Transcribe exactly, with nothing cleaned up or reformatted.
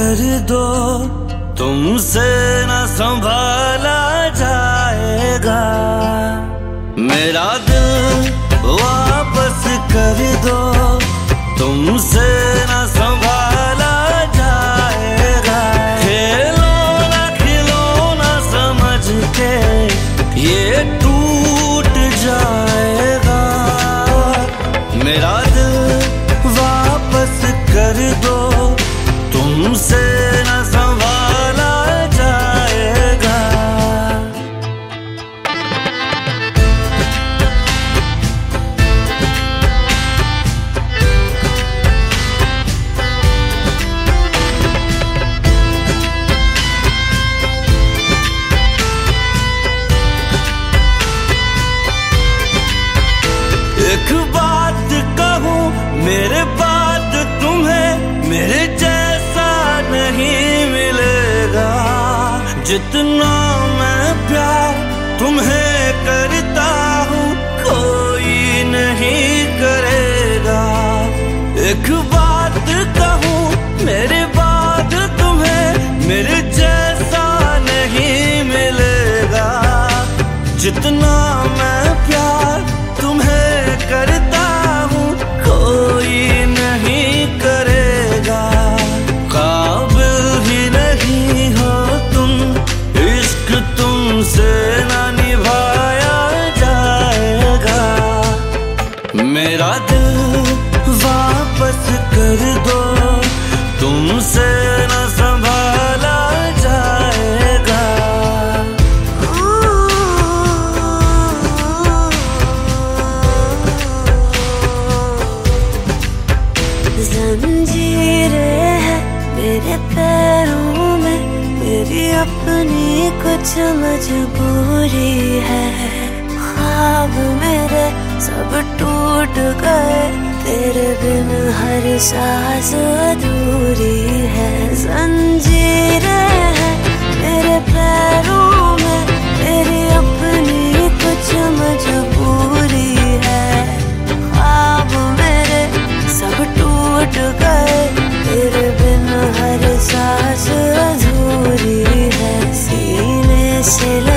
कर दो, तुमसे न संभाला जाएगा। मेरा दिल वापस कर दो, तुमसे न संभाला जाएगा। खिलौना खिलौना समझ के ये टूट जाएगा। मेरा दिल वापस कर दो, तुमसे न संभाला जाएगा। एक बात कहूँ मेरे बात तुम्हें, मेरे जैसा नहीं मिलेगा। जितना मैं प्यार तुम्हें करता हूँ कोई नहीं करेगा। एक बात कहूँ मेरे बात तुम्हें, मेरे जैसा नहीं मिलेगा। जितना मैं प्यार तुम्हें करता हूँ कोई नहीं करेगा। काबिल ही नहीं हो तुम, इश्क तुमसे ना निभाया जाएगा। मेरा दिल वापस कर दो, तुमसे न संभाला जाएगा। जंजीरें हैं मेरे पैरों में, मेरी अपनी कुछ मजबूरी है। ख्वाब मेरे सब टूट गए, तेरे बिन हर सांस अधूरी है। जंजीरें हैं मेरे पैरों में, मेरी अपनी कुछ मजबूरी है। ख्वाब मेरे सब टूट गए, तेरे बिन हर सांस अधूरी है। सीने से